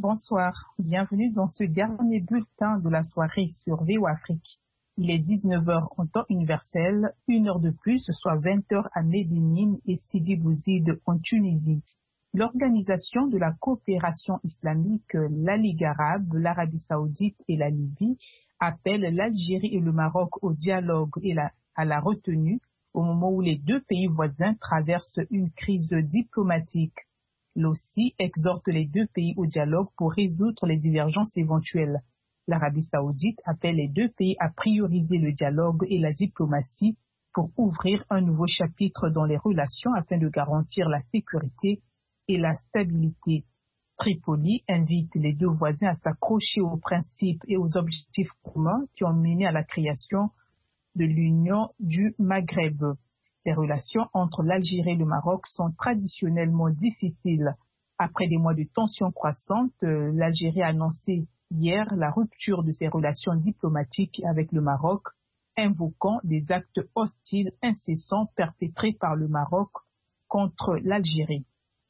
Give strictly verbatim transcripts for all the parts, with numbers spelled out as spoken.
Bonsoir, bienvenue dans ce dernier bulletin de la soirée sur V O Afrique. Il est dix-neuf heures en temps universel, une heure de plus, soit vingt heures à Médine et Sidi Bouzid en Tunisie. L'Organisation de la coopération islamique, la Ligue arabe, l'Arabie saoudite et la Libye appelle l'Algérie et le Maroc au dialogue et la, à la retenue au moment où les deux pays voisins traversent une crise diplomatique. L'O C I exhorte les deux pays au dialogue pour résoudre les divergences éventuelles. L'Arabie saoudite appelle les deux pays à prioriser le dialogue et la diplomatie pour ouvrir un nouveau chapitre dans les relations afin de garantir la sécurité et la stabilité. Tripoli invite les deux voisins à s'accrocher aux principes et aux objectifs communs qui ont mené à la création de l'Union du Maghreb. Les relations entre l'Algérie et le Maroc sont traditionnellement difficiles. Après des mois de tensions croissantes, l'Algérie a annoncé hier la rupture de ses relations diplomatiques avec le Maroc, invoquant des actes hostiles incessants perpétrés par le Maroc contre l'Algérie.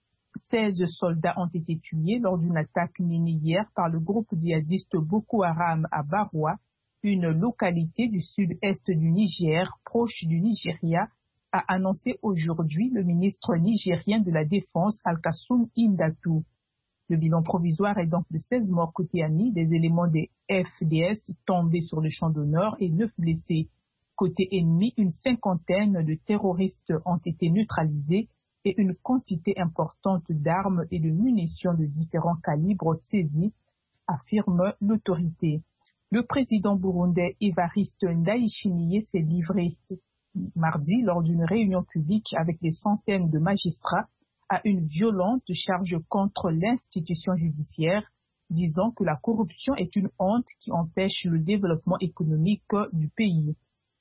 seize soldats ont été tués lors d'une attaque menée hier par le groupe djihadiste Boko Haram à Baroua, une localité du sud-est du Niger, proche du Nigeria, a annoncé aujourd'hui le ministre nigérien de la Défense, Al-Kassoum Indatou. Le bilan provisoire est donc de seize morts côté ami, des éléments des F D S tombés sur le champ d'honneur et neuf blessés. Côté ennemi, une cinquantaine de terroristes ont été neutralisés et une quantité importante d'armes et de munitions de différents calibres saisies, affirme l'autorité. Le président burundais Évariste Ndayishimiye s'est livré mardi lors d'une réunion publique avec des centaines de magistrats à une violente charge contre l'institution judiciaire, disant que la corruption est une honte qui empêche le développement économique du pays.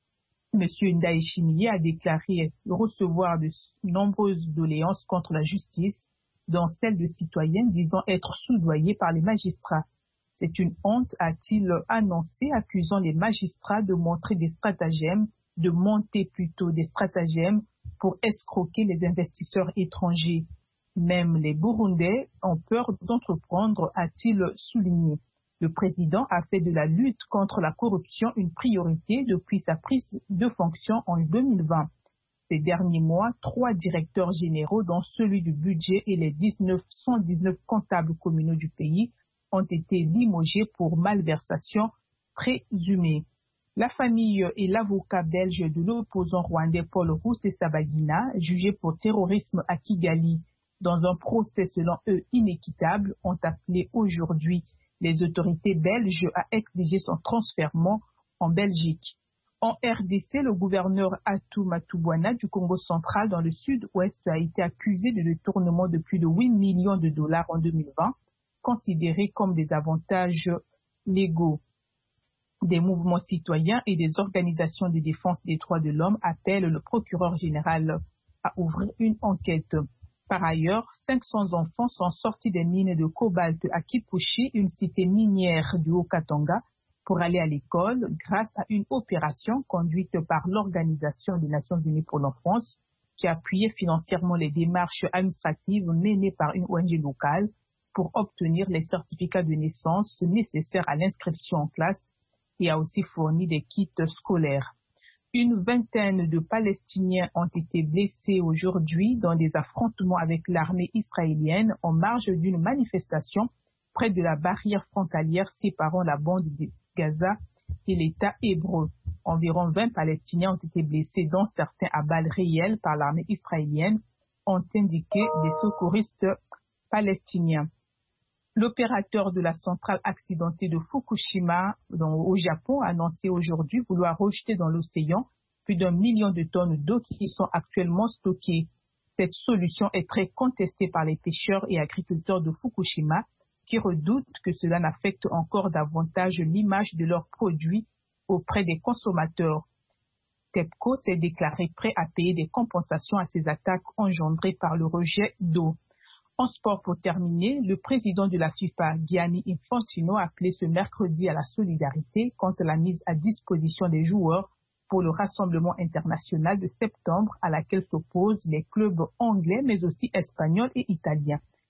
M. Ndayishimiye a déclaré recevoir de nombreuses doléances contre la justice, dont celles de citoyens disant être soudoyés par les magistrats. C'est une honte, a-t-il annoncé, accusant les magistrats de montrer des stratagèmes, de monter plutôt des stratagèmes pour escroquer les investisseurs étrangers. Même les Burundais ont peur d'entreprendre, a-t-il souligné. Le président a fait de la lutte contre la corruption une priorité depuis sa prise de fonction en deux mille vingt. Ces derniers mois, trois directeurs généraux, dont celui du budget et les cent dix-neuf comptables communaux du pays, ont été limogés pour malversation présumée. La famille et l'avocat belge de l'opposant rwandais Paul Rusesabagina, jugé pour terrorisme à Kigali dans un procès selon eux inéquitable, ont appelé aujourd'hui les autorités belges à exiger son transfèrement en Belgique. En R D C, le gouverneur Atou Matubwana du Congo central dans le sud-ouest a été accusé de détournement de plus de huit millions de dollars en deux mille vingt, considérés comme des avantages légaux. Des mouvements citoyens et des organisations de défense des droits de l'homme appellent le procureur général à ouvrir une enquête. Par ailleurs, cinq cents enfants sont sortis des mines de cobalt à Kipushi, une cité minière du Haut-Katanga, pour aller à l'école grâce à une opération conduite par l'Organisation des Nations Unies pour l'enfance, qui appuyait financièrement les démarches administratives menées par une O N G locale pour obtenir les certificats de naissance nécessaires à l'inscription en classe et a aussi fourni des kits scolaires. Une vingtaine de Palestiniens ont été blessés aujourd'hui dans des affrontements avec l'armée israélienne en marge d'une manifestation près de la barrière frontalière séparant la bande de Gaza et l'État hébreu. Environ vingt Palestiniens ont été blessés, dont certains à balles réelles par l'armée israélienne, ont indiqué des secouristes palestiniens. L'opérateur de la centrale accidentée de Fukushima dans, au Japon a annoncé aujourd'hui vouloir rejeter dans l'océan plus d'un million de tonnes d'eau qui sont actuellement stockées. Cette solution est très contestée par les pêcheurs et agriculteurs de Fukushima qui redoutent que cela n'affecte encore davantage l'image de leurs produits auprès des consommateurs. TEPCO s'est déclaré prêt à payer des compensations à ces attaques engendrées par le rejet d'eau. En sport, pour terminer, le président de la FIFA, Gianni Infantino, a appelé ce mercredi à la solidarité contre la mise à disposition des joueurs pour le rassemblement international de septembre à laquelle s'opposent les clubs anglais mais aussi espagnols et italiens.